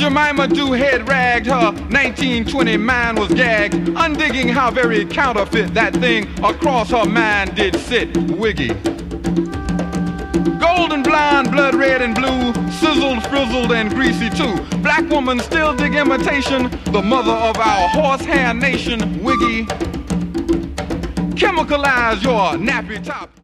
Jemima Dew head ragged, her 1920 mind was gagged, undigging how very counterfeit that thing across her mind did sit, wiggy. Golden blonde, blood red and blue, sizzled, frizzled and greasy too. Black woman still dig imitation, the mother of our horsehair nation, wiggy. Chemicalize your nappy top.